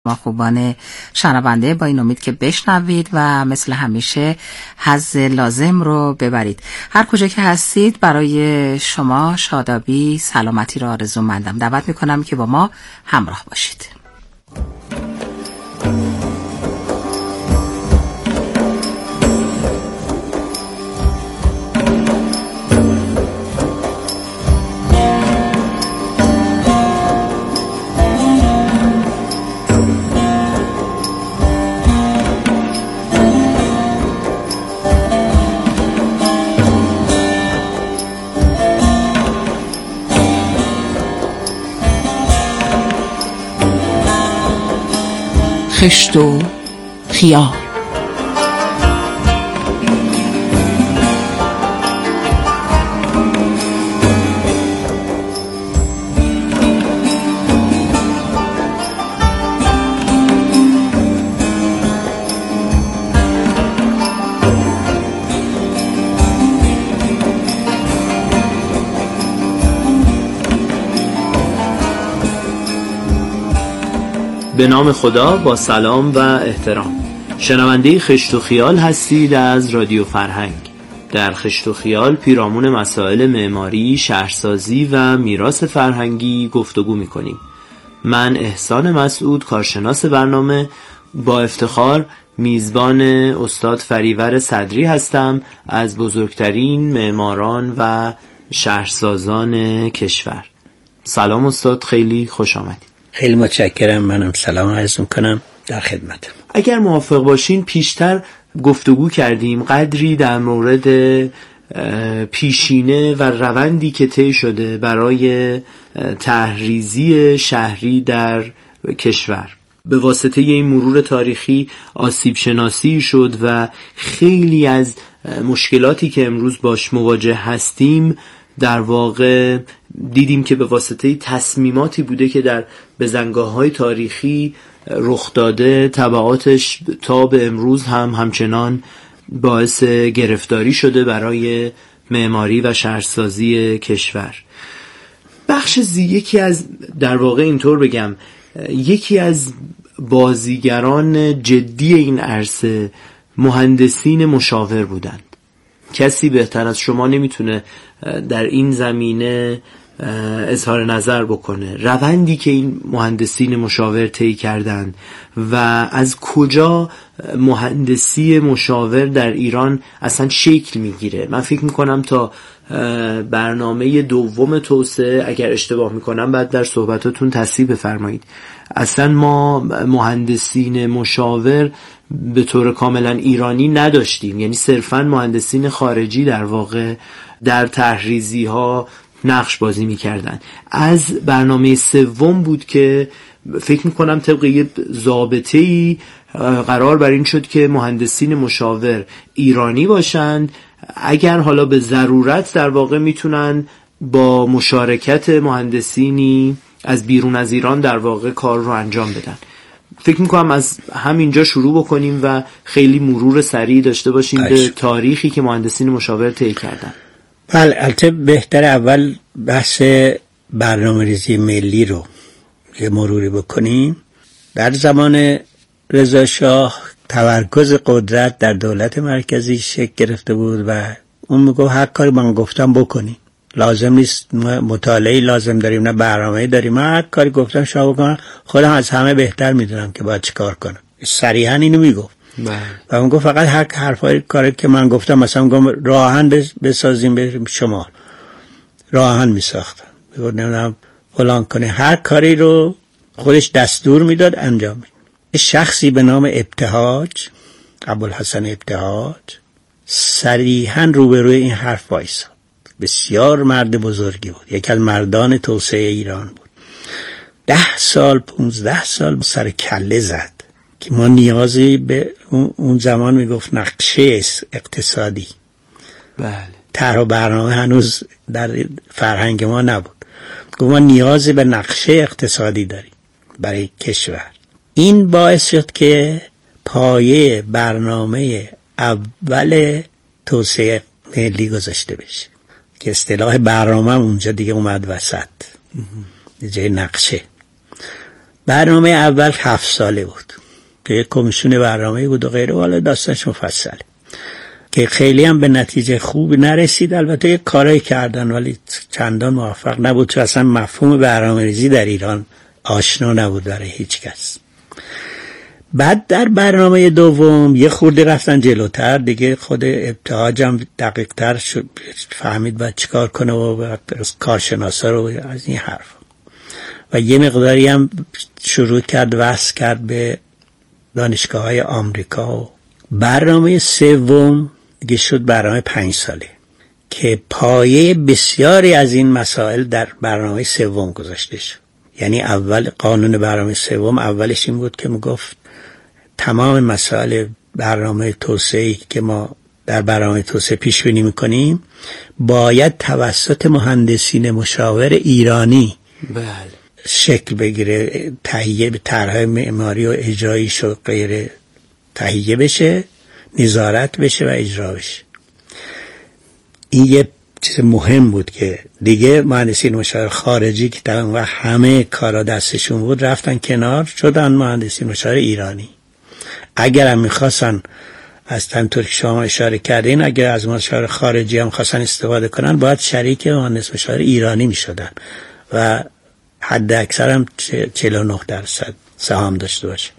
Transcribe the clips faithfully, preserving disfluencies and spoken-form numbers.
ما خوبان شنونده با این امید که بشنوید و مثل همیشه حظ لازم رو ببرید. هر کجا که هستید برای شما شادابی سلامتی رو آرزو مندم. دعوت میکنم که با ما همراه باشید. خشت و خیال. به نام خدا، با سلام و احترام. شنونده خشت و خیال هستید از رادیو فرهنگ. در خشت و خیال پیرامون مسائل معماری، شهرسازی و میراث فرهنگی گفتگو می‌کنیم. من احسان مسعود، کارشناس برنامه، با افتخار میزبان استاد فریور صدری هستم از بزرگترین معماران و شهرسازان کشور. سلام استاد، خیلی خوش آمدید. خیلی متشکرم. منم سلام عرض می‌کنم، در خدمتم. اگر موافق باشین پیشتر گفتگو کردیم قدری در مورد پیشینه و روندی که طی شده برای طرحریزی شهری در کشور. به واسطه این مرور تاریخی آسیب شناسی شد و خیلی از مشکلاتی که امروز باش مواجه هستیم در واقع دیدیم که به واسطه تصمیماتی بوده که در بزنگاه‌های تاریخی رخ داده، تبعاتش تا به امروز هم همچنان باعث گرفتاری شده برای معماری و شهرسازی کشور. بخش زی یکی از در واقع اینطور بگم یکی از بازیگران جدی این عرصه مهندسین مشاور بودند. کسی بهتر از شما نمیتونه در این زمینه اظهار نظر بکنه. روندی که این مهندسین مشاور طی کردن و از کجا مهندسی مشاور در ایران اصلا شکل میگیره. من فکر میکنم تا برنامه دوم توسعه، اگر اشتباه میکنم بعد در صحبتاتون تصحیح بفرمایید، اصلا ما مهندسین مشاور به طور کاملا ایرانی نداشتیم. یعنی صرفا مهندسین خارجی در واقع در طرحریزی ها نقش بازی میکردن. از برنامه سوم بود که فکر میکنم طبق یه ضابطه‌ای قرار بر این شد که مهندسین مشاور ایرانی باشند، اگر حالا به ضرورت در واقع میتونن با مشارکت مهندسینی از بیرون از ایران در واقع کار رو انجام بدن. فکر میکنم از همینجا شروع بکنیم و خیلی مرور سریع داشته باشیم به تاریخی که مهندسین مشاور طی کردن. بله، البته بهتر اول بحث برنامه‌ریزی ملی رو یه مروری بکنیم. در زمان رضا شاه تمرکز قدرت در دولت مرکزی شکل گرفته بود و اون میگفت هر کاری من گفتم بکنی، لازم نیست مطالعه لازم داریم نه برنامه‌ای داریم، من هر کاری گفتم شما بکنم، خودم از همه بهتر میدونم که باید چی کار کنم. صریحا اینو میگفت. بله. و اون گفت فقط هر حرفای کاری که من گفتم، مثلا گفتم راهن بسازیم بریم شمال، راهن میساختن، میگفت نمیدونم فلان کنه، هر کاری رو خودش دستور میداد انجام میداد. شخصی به نام ابتهاج، ابوالحسن ابتهاج، صریحا روبروی این حرف وایساد. بسیار مرد بزرگی بود، یکی از مردان توسعه ایران بود. ده سال پونزده سال سر کله زد که ما نیازی به اون زمان میگفت نقشه اقتصادی. بله. طرح و برنامه هنوز در فرهنگ ما نبود. گفت ما نیازی به نقشه اقتصادی داریم برای کشور. این باعث شد که پایه برنامه اول توسعه ملی گذاشته بشه که اصطلاح برنامه اونجا دیگه اومد وسط جای نقشه. برنامه اول هفت ساله بود که یک کمیسیون برنامه بود و غیره، حالا داستانش مفصله که خیلی هم به نتیجه خوب نرسید. البته یک کارایی کردن ولی چندان موفق نبود، چون اصلا مفهوم برنامه‌ریزی در ایران آشنا نبود برای هیچ کس. بعد در برنامه دوم یه خورده رفتن جلوتر دیگه، خود ابتهاج هم دقیق تر شد، فهمید باید چیکار کنه و کارشناسا رو از این حرف و یه مقداری هم شروع کرد وصل کرد به دانشگاه های آمریکا. و برنامه سوم دیگه شد برنامه پنج ساله که پایه بسیاری از این مسائل در برنامه سوم گذاشته شد. یعنی اول قانون برنامه سوم اولش این بود که میگفت تمام مسائل برنامه توسعه‌ای که ما در برنامه توسعه پیش بینی میکنیم باید توسط مهندسین مشاور ایرانی بله شکل بگیره، تهیه به طرح معماری و اجراییش و غیره تهیه بشه، نظارت بشه و اجرا بشه. این یه چیز مهم بود که دیگه مهندسین مشاور خارجی که در اون وقت همه کارا دستشون بود رفتن کنار، شدن مهندسین مشاور ایرانی. اگر هم میخواستن از همطور که شما اشاره کردین، اگر از مشاور خارجی هم خواستن استفاده کنن باید شریک مهندس مشاور ایرانی میشدن و حد اکثر هم چهل و نه درصد سهام داشته باشه.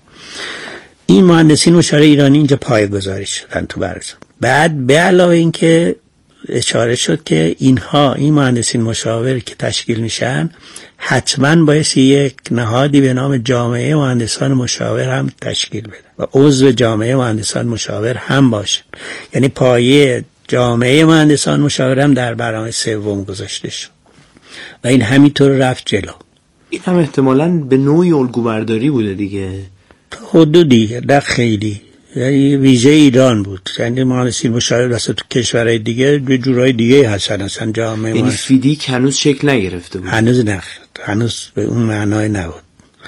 این مهندسین مشاور ایرانی اینجا پایه‌گذاری شدن تو برنامه. بعد به علاوه این که اشاره شد که اینها این مهندسین مشاور که تشکیل میشن حتما باید یک نهادی به نام جامعه مهندسان مشاور هم تشکیل بده و عضو جامعه مهندسان مشاور هم باشه. یعنی پایه جامعه مهندسان مشاور هم در برنامه سوم گذاشته شد و این همینطور رفت جلو. این هم احتمالاً به نوعی الگوبرداری بوده دیگه، حدودی نه خیلی، یعنی ویژه ایران بود. یعنی مهندسین مشاور واسه تو کشورهای دیگه به جورای دیگه هستن، اصلا جامعه یعنی فیدیک هنوز شکل نگرفته بود، هنوز نه، هنوز به اون معنای نبود.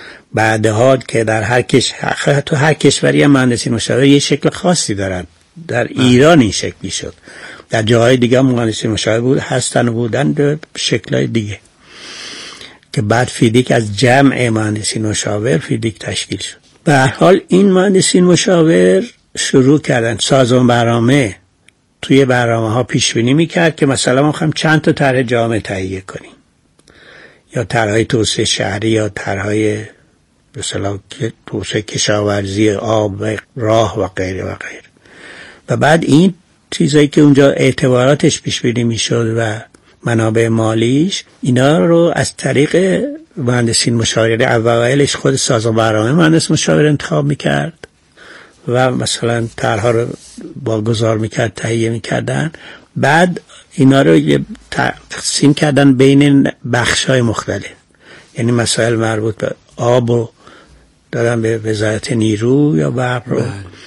بعدها که در هر کشور، تو هر کشوری هم مهندسین مشاور یه شکل خاصی دارن. در ایران این شکلی شد، در جاهای دیگه مهندسین مشاور بود هستن و بودن به شکل‌های دیگه که بعد فیدیک از جمع مهندسین مشاور فیدیک تشکیل شد. به هر حال این مهندسین مشاور شروع کردن سازمان برنامه توی برنامه ها پیش بینی میکرد که مثلا ما می‌خوایم چند تا طرح جامع تهیه کنیم، یا طرح‌های توسعه شهری یا طرح‌های مثلا توسعه کشاورزی، آب و راه و غیره و غیره. و بعد این چیزایی که اونجا اعتباراتش پیش بینی میشد و منابع مالیش، اینا رو از طریق مهندسین مشاور اوایلش خود سازمان برنامه مهندس مشاور انتخاب میکرد و مثلا طرح‌ها رو واگذار میکرد، تهیه میکردن. بعد اینا رو تقسیم کردن بین بخش‌های مختلف، یعنی مسائل مربوط به آب رو دادن به وزارت نیرو یا برق رو،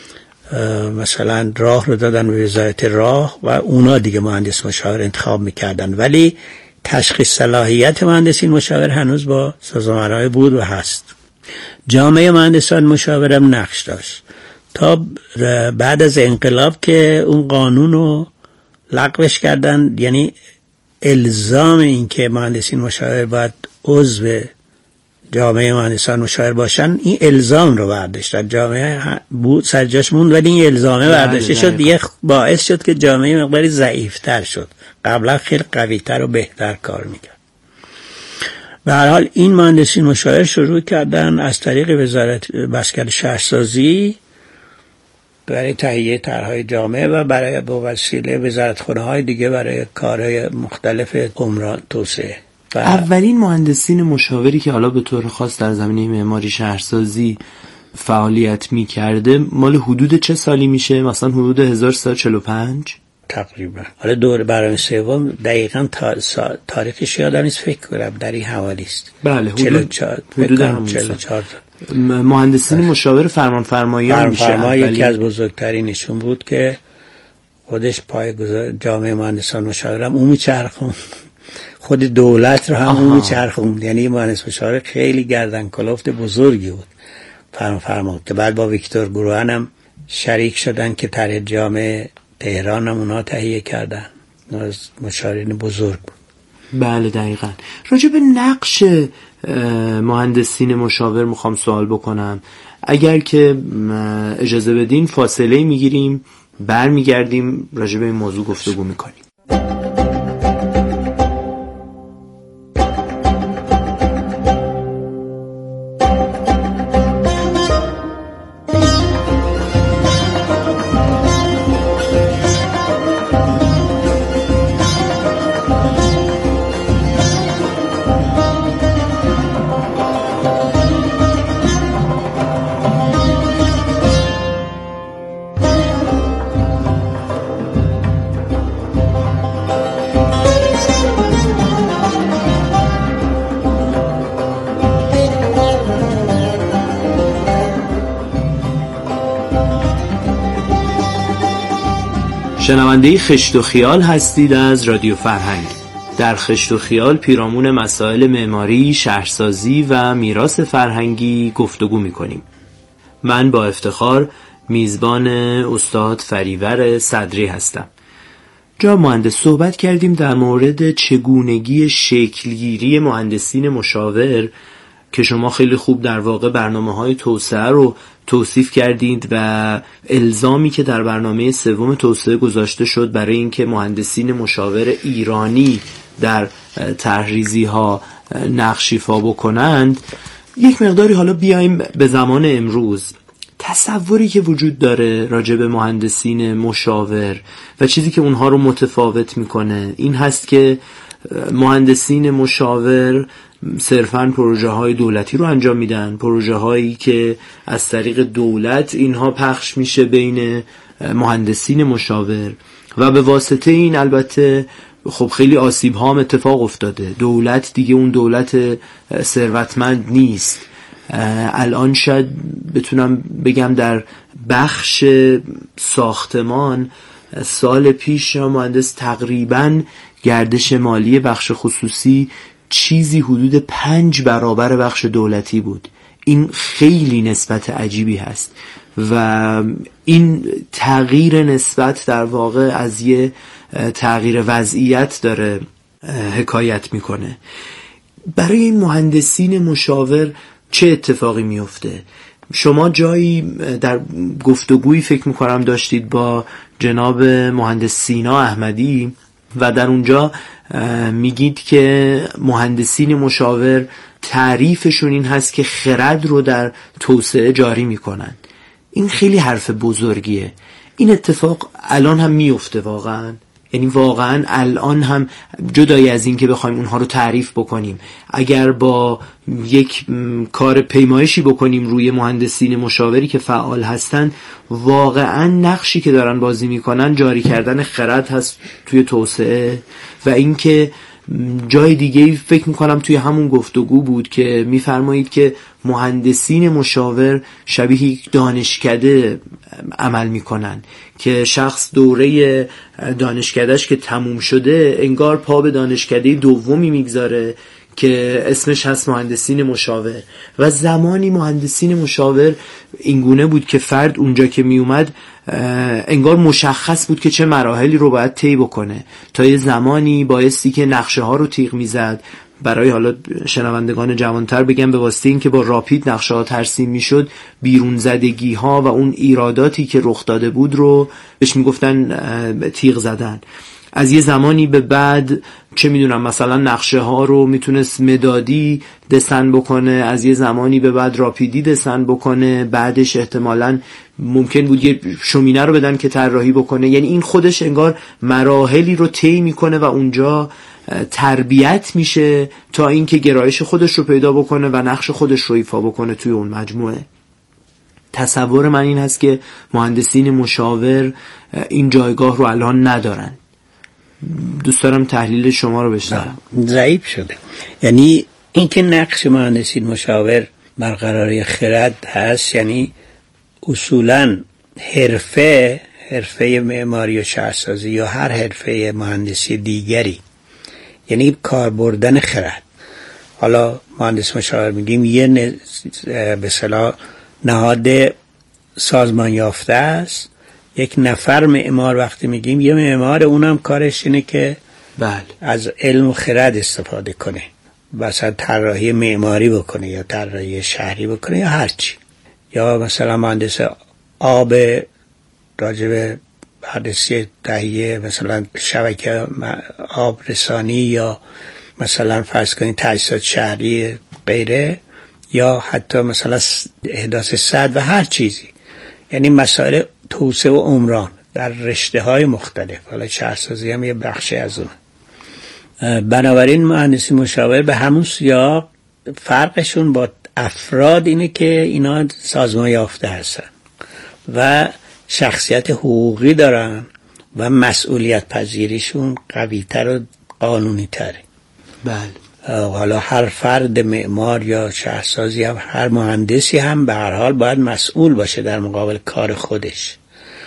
مثلا راه رو دادن به وزارت راه و اونا دیگه مهندس مشاور انتخاب میکردن. ولی تشخیص صلاحیت مهندسین مشاور هنوز با سازمان‌های بود و هست. جامعه مهندسان مشاور هم نقش داشت تا بعد از انقلاب که اون قانون رو لغوش کردن، یعنی الزام این که مهندسین مشاور باید عضو جامعه مهندسان مشاور باشن، این الزام رو برداشتن. جامعه بود سرجاش موند ولی این الزامه برداشته شد، دیگه باعث شد که جامعه مقداری ضعیفتر شد. قبلا خیلی قویتر و بهتر کار میکرد. به هر حال این مهندسین مشاور شروع کردن از طریق وزارت مسکن شهرسازی برای تهیه طرح‌های جامعه و برای به وسیله وزارتخانه‌های دیگه برای کارهای مختلف عمران توسعه. اولین مهندسین مشاوری که حالا به طور خاص در زمینه معماری شهرسازی فعالیت می‌کرده مال حدود چه سالی میشه؟ مثلا حدود هزار و سیصد و چهل و پنج تقریبا. حالا دور برنامه سوم دقیقاً تاریخش یادم نیست، فکر کنم در این حوالی است. بله حدود حدود همون چهل و چهار. مهندسین مشاور فرمانفرمایان میشه. فرمانفرما یکی از بزرگترینشون بود که خودش پایه‌گذار جامعه مهندسان مشاورم اون میچرخون، خود دولت رو هم اون میچرخون. یعنی مهندس مشاور خیلی گردن کلفت بزرگی بود فرمانفرما که بعد با ویکتور گروهن هم شریک شدن که طرح جامعه تهران هم اونا تهیه کردن. از مشاورین بزرگ بود. بله دقیقاً. راجع به نقش مهندسین مشاور میخوام سوال بکنم. اگر که اجازه بدین فاصله میگیریم، برمیگردیم راجع به این موضوع گفتگو میکنیم. شنونده خشت و خیال هستید از رادیو فرهنگ. در خشت و خیال پیرامون مسائل معماری، شهرسازی و میراث فرهنگی گفتگو می‌کنیم. من با افتخار میزبان استاد فریور صدری هستم. جا مهندس صحبت کردیم در مورد چگونگی شکلگیری مهندسین مشاور که شما خیلی خوب در واقع برنامه‌های توسعه رو توصیف کردید و الزامی که در برنامه سوم توسعه گذاشته شد برای اینکه مهندسین مشاور ایرانی در طرحریزی ها نقش ایفا بکنند. یک مقداری حالا بیایم به زمان امروز. تصوری که وجود داره راجع به مهندسین مشاور و چیزی که اونها رو متفاوت میکنه این هست که مهندسین مشاور صرفاً پروژه های دولتی رو انجام میدن، پروژه هایی که از طریق دولت اینها پخش میشه بین مهندسین مشاور و به واسطه این البته خب خیلی آسیب ها هم اتفاق افتاده. دولت دیگه اون دولت ثروتمند نیست. الان شاید بتونم بگم در بخش ساختمان سال پیش مهندس تقریباً گردش مالی بخش خصوصی چیزی حدود پنج برابر بخش دولتی بود. این خیلی نسبت عجیبی هست و این تغییر نسبت در واقع از یه تغییر وضعیت داره حکایت میکنه. برای این مهندسین مشاور چه اتفاقی میفته؟ شما جایی در گفتگویی فکر میکنم داشتید با جناب مهندس سینا احمدی و در اونجا میگید که مهندسین مشاور تعریفشون این هست که خرد رو در توسعه جاری میکنن. این خیلی حرف بزرگیه. این اتفاق الان هم میفته واقعا، یعنی واقعا الان هم جدای از این که بخوایم اونها رو تعریف بکنیم، اگر با یک کار پیمایشی بکنیم روی مهندسین مشاوری که فعال هستن، واقعا نقشی که دارن بازی میکنن جاری کردن خرد هست توی توسعه. و اینکه جای دیگه فکر میکنم توی همون گفتگو بود که میفرمایید که مهندسین مشاور شبیه یک دانشکده عمل میکنن که شخص دوره دانشکدهش که تموم شده انگار پا به دانشکده دومی میگذاره که اسمش هست مهندسین مشاور. و زمانی مهندسین مشاور اینگونه بود که فرد اونجا که می اومد انگار مشخص بود که چه مراحلی رو باید طی بکنه. تا یه زمانی بایستی که نقشه ها رو تیغ میزد. برای حالا شنوندگان جوانتر بگم به واسطه این که با راپید نقشه ها ترسیم میشد، بیرون زدگی ها و اون ایراداتی که رخ داده بود رو بهش میگفتن تیغ زدن. از یه زمانی به بعد چه میدونم مثلا نقشه ها رو میتونست مدادی دسن بکنه، از یه زمانی به بعد راپیدی دسن بکنه، بعدش احتمالاً ممکن بود یه شومینه رو بدن که طراحی بکنه. یعنی این خودش انگار مراحلی رو طی میکنه و اونجا تربیت میشه تا اینکه گرایش خودش رو پیدا بکنه و نقش خودش رو ایفا بکنه توی اون مجموعه. تصور من این هست که مهندسین مشاور این جایگاه رو الان ندارن. دوست دارم تحلیل شما رو بشنوم. ضعیف شده. یعنی اینکه نقش مهندسین مشاور برقراری خرد هست، یعنی اصولاً حرفه حرفه معماری و شهرسازی یا هر حرفه مهندسی دیگری، یعنی کار بردن خرد. حالا مهندس مشاور میگیم یه ن... به اصطلاح نهاد سازمان یافته است. یک نفر معمار وقتی میگیم یه معمار، اونم کارش اینه که بله. از علم و خرد استفاده کنه، مثلا طراحی معماری بکنه یا طراحی شهری بکنه یا هرچی، یا مثلا مهندس آب راجب مهندسی تهیه مثلا شبکه آب رسانی یا مثلا فرض کنید تجهیزات شهری غیره، یا حتی مثلا احداث سد و هر چیزی، یعنی مسائل توسعه و عمران در رشته های مختلف. حالا شهرسازی هم یه بخشی از اون. بنابراین مهندسی مشاور به همون سیاق فرقشون با افراد اینه که اینا سازمان یافته هستن و شخصیت حقوقی دارن و مسئولیت پذیریشون قوی تر و قانونی تره. بله. حالا هر فرد معمار یا شهرسازی هم هر مهندسی هم به هر حال باید مسئول باشه در مقابل کار خودش،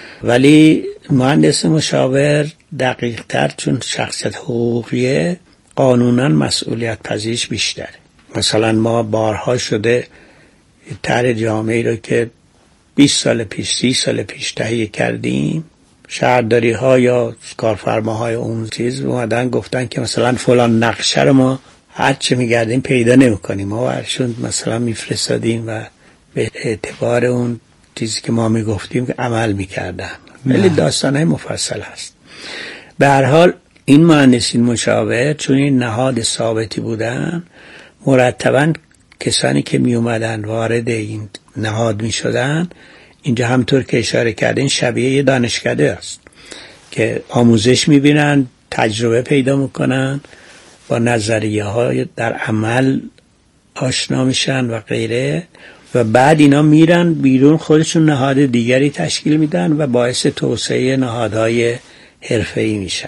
ولی مهندس مشاور دقیق تر چون شخصیت حقوقیه قانونا مسئولیت پذیریش بیشتره. مثلا ما بارها شده طرح جامعی رو که بیست سال پیش سی سال پیش تهیه کردیم، شهرداری ها یا کارفرماهای اون چیز اومدن گفتن که مثلا فلان نقشه رو ما هر چه میگردیم پیدا نمیکنیم، ما برشون مثلا میفرستادیم و به اعتبار اون چیزی که ما میگفتیم عمل میکردن. ولی داستانهای مفصل هست. به هر حال این مهندسین مشاور چون این نهاد ثابتی بودن، مرتباً کسانی که می اومدن وارد این نهاد می شدن، اینجا همطور که اشاره کردین شبیه یه دانشکده است که آموزش می بینن، تجربه پیدا میکنن، با نظریه های در عمل آشنا میشن و غیره، و بعد اینا میرن بیرون خودشون نهاد دیگری تشکیل میدن و باعث توسعه نهادهای حرفه‌ای میشن.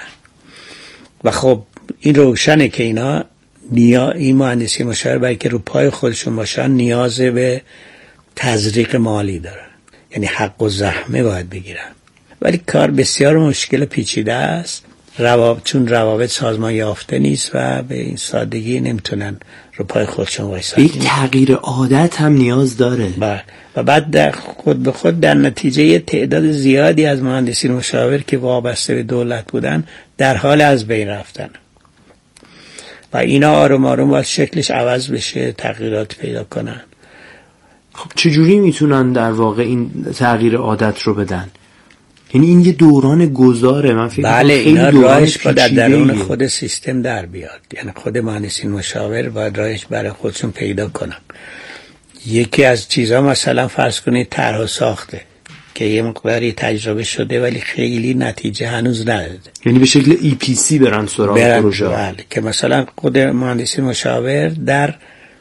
و خب این روشنه که اینا نیا این مهندسی مشاور برای که رو پای خودشون باشن نیاز به تزریق مالی دارن، یعنی حق و زحمه باید بگیرن. ولی کار بسیار مشکل پیچیده است، روابط چون روابط سازمان یافته نیست و به این سادگی نمیتونن رو پای خودشون وایسن. یک تغییر عادت هم نیاز داره. بله. و بعد در خود به خود در نتیجه یه تعداد زیادی از مهندسین مشاور که وابسته به دولت بودن در حال از بین رفتن و اینا آروم آروم باید شکلش عوض بشه، تغییرات پیدا کنن. خب چجوری میتونن در واقع این تغییر عادت رو بدن؟ یعنی این یه دوران گذاره. من فکر بله اینا راهش باید در درون خود سیستم در بیاد، یعنی خود مهندسین مشاور باید راهش برای خودشون پیدا کنن. یکی از چیزها مثلا فرض کنید طرح و ساخته که یه مقداری تجربه شده ولی خیلی نتیجه هنوز نداده، یعنی به شکل ای پی سی برن سراغ پروژه. بله. که مثلا خود مهندسین مشاور در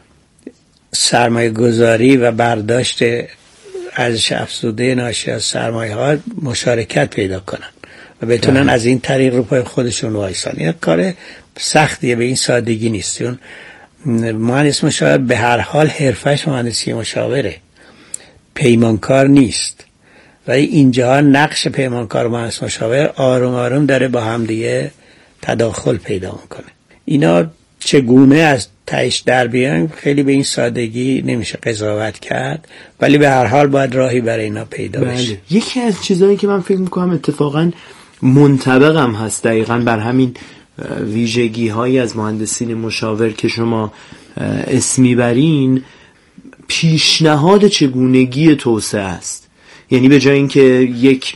سرمایه گذاری و برداشت ارزش افزوده ناشی از سرمایه ها مشارکت پیدا کنن و بتونن از این طریق رو پای خودشون وایسن. این کار سختیه، به این سادگی نیست. چون مهندس مشاور به هر حال حرفش مهندسی مشاوره، پیمانکار نیست. ولی اینجا نقش پیمانکار و مهندس مشاور آروم آروم داره با هم دیگه تداخل پیدا میکنه. اینا چگونه از تهش در بیان خیلی به این سادگی نمیشه قضاوت کرد، ولی به هر حال باید راهی برای اینا پیدا بشه. یکی از چیزایی که من فکر میکنم اتفاقا منطبق هم هست دقیقاً بر همین ویژگی هایی از مهندسین مشاور که شما اسمی برین، پیشنهاد چگونگی توسعه است. یعنی به جای اینکه یک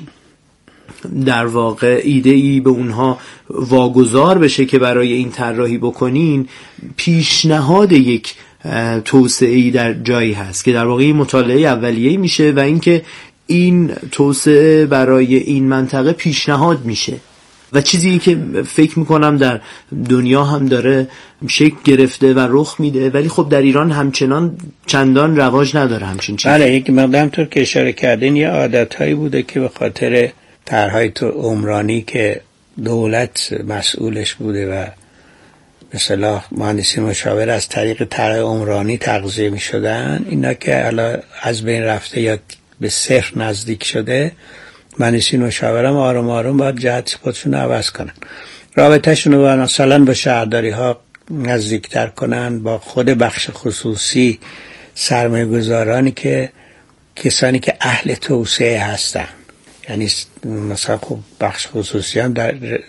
در واقع ایده ای به اونها واگذار بشه که برای این طراحی بکنین، پیشنهاد یک توسعه‌ای در جایی هست که در واقع مطالعه اولیه‌ای میشه و اینکه این توسعه برای این منطقه پیشنهاد میشه و چیزی که فکر میکنم در دنیا هم داره شکل گرفته و رخ میده، ولی خب در ایران همچنان چندان رواج نداره همچین چیزی. بله، یک مقدم طور که اشاره کردین یه عادتهایی بوده که به خاطر طرحهای تو عمرانی که دولت مسئولش بوده و به اصطلاح مهندسی مشاور از طریق طرح عمرانی تغذیه می شدن، اینا که الان از بین رفته یا به صفر نزدیک شده، مهندسی مشاور هم آروم آروم باید جهت خودشون رو عوض کنن، رابطهشون رو مثلا با شهرداری ها نزدیکتر کنن، با خود بخش خصوصی، سرمایه گذارانی که کسانی که اهل توسعه هستن. یعنی مثلا خب بخش خصوصی هم در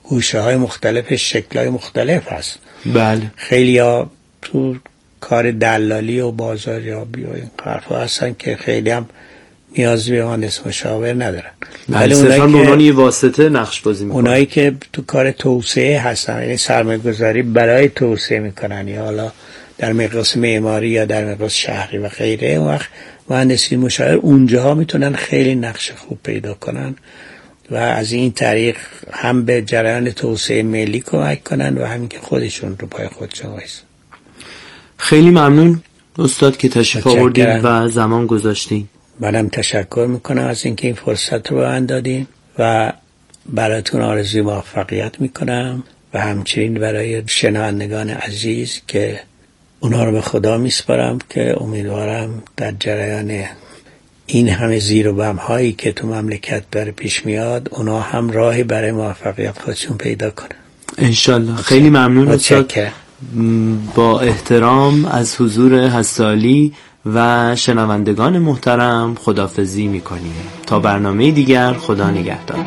گوشه های مختلف، شکل های مختلف هست. بله. خیلی ها تو کار دلالی و بازاریابی و این حرفا هستن که خیلی هم نیازی به مهندس مشاور ندارن، ولی اونایی که اونان یه واسطه نقش بازی میکنن، اونایی که تو کار توسعه هستن، یعنی سرمایه گذاری برای توسعه میکنن، یا حالا در مقیاس معماری یا در مقیاس شهری و غیره، اون وقت مهندسی مشاور اونجاها میتونن خیلی نقش خوب پیدا کنن و از این طریق هم به جریان توسعه ملی کمک کنن و همین که خودشون رو پای خودشون وایسن. خیلی ممنون استاد که تشریف آوردین و زمان گذاشتین. منم تشکر میکنم از اینکه این فرصت رو به من دادین و براتون آرزوی موفقیت میکنم و همچنین برای شنوندگان عزیز که اونها رو به خدا میسپارم که امیدوارم در جریان این همه زیر و بم هایی که تو مملکت داره پیش میاد اونا هم راهی برای موفقیت خودشون پیدا کنن انشالله. خیلی ممنون استاد. با احترام از حضور حسالی و شنوندگان محترم خداحافظی میکنیم تا برنامه دیگر. خدا نگهدار.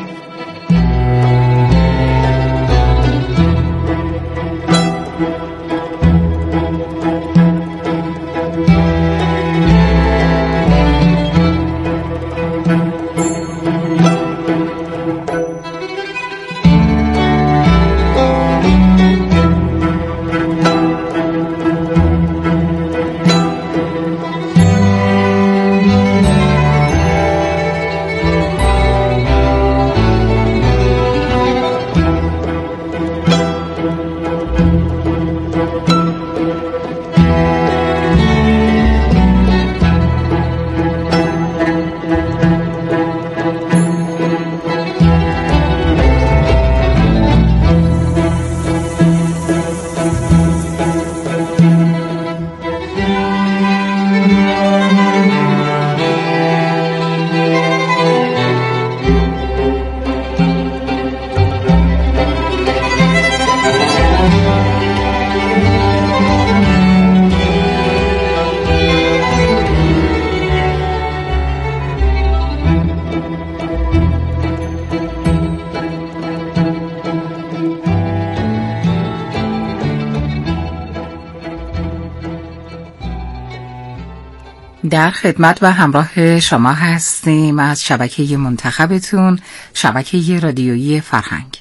در خدمت و همراه شما هستیم از شبکه منتخبتون، شبکه رادیویی فرهنگ.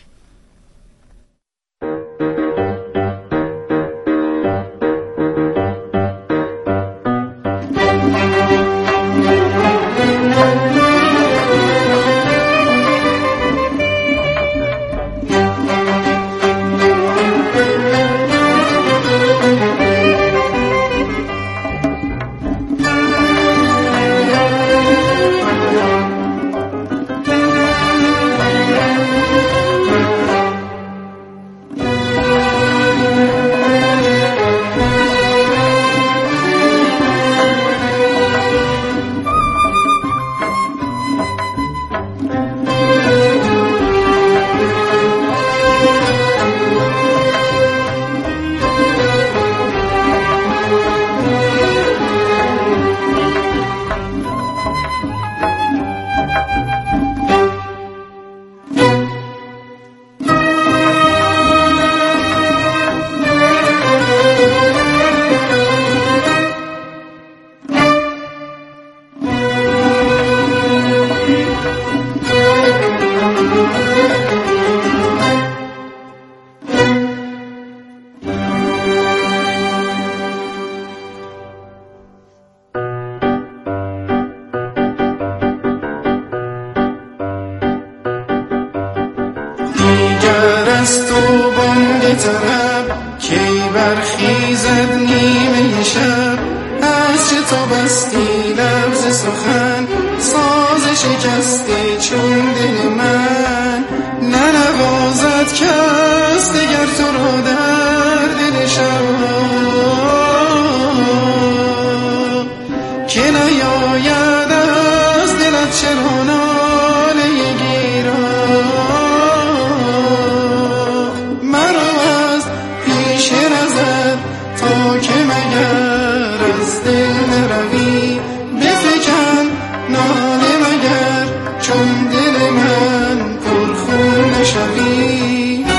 چون دل من پرخون نشوی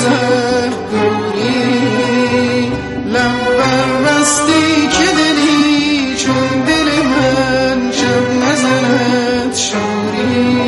نظر دوری، لب بربستی که دلی چون دل من شب نزند شوری.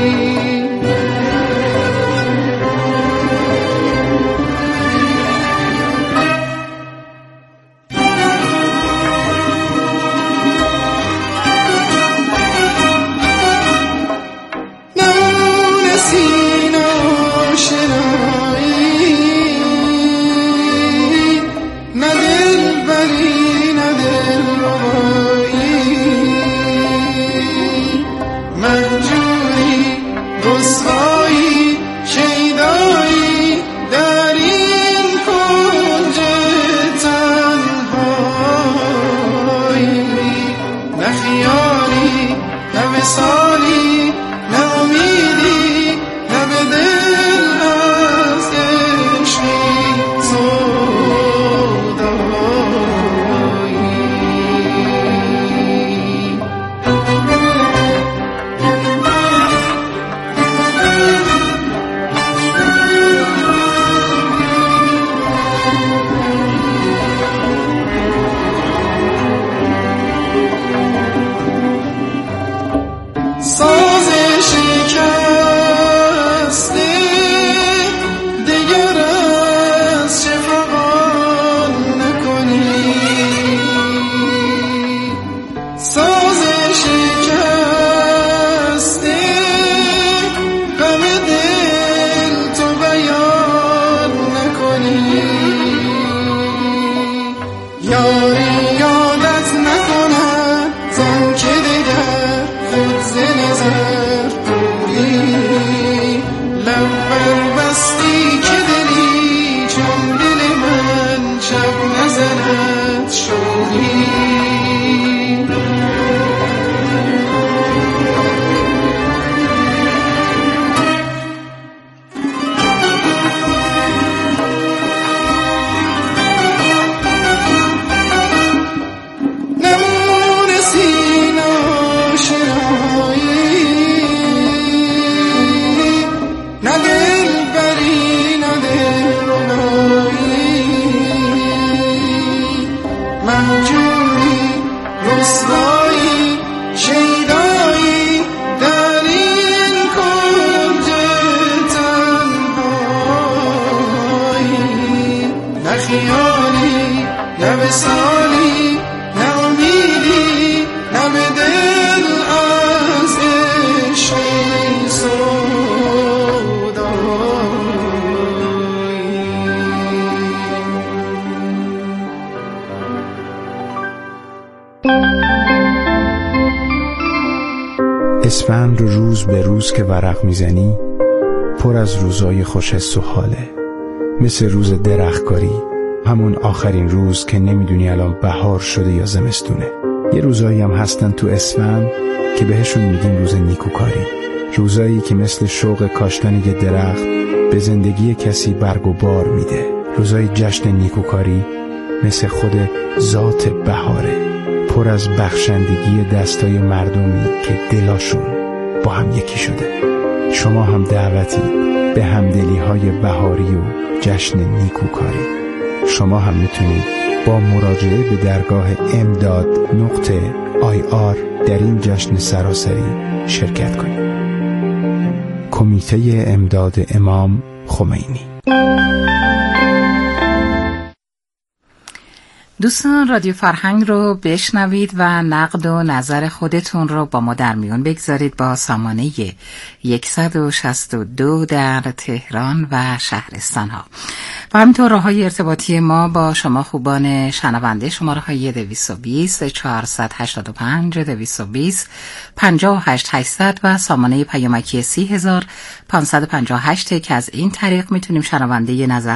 اسفند روز به روز که ورق میزنی پر از روزای خوش حس و حاله، مثل روز درختکاری، همون آخرین روز که نمیدونی الان بهار شده یا زمستونه. یه روزایی هم هستن تو اسفند که بهشون میگیم روز نیکوکاری، روزایی که مثل شوق کاشتن یه درخت به زندگی کسی برگ و بار میده، روزای جشن نیکوکاری مثل خود ذات بهاره، پر از بخشندگی دستای مردمی که دلاشون با هم یکی شده. شما هم دعوتی به همدلی های بهاری و جشن نیکوکاری. شما هم میتونید با مراجعه به درگاه امداد نقطه آی آر در این جشن سراسری شرکت کنید. کمیته امداد امام خمینی. دوستان، رادیو فرهنگ رو بشنوید و نقد و نظر خودتون رو با ما در میون بگذارید با سامانه صد و شصت و دو در تهران و شهرستان ها و همینطور راه های ارتباطی ما با شما خوبان شنونده، شماره های دویست و بیست چهارصد و هشتاد و پنج دویست و بیست پنجاه و هشت هشتصد و سامانه پیامکی سی هزار پانصد و پنجاه و هشت که از این طریق میتونیم شنونده نظر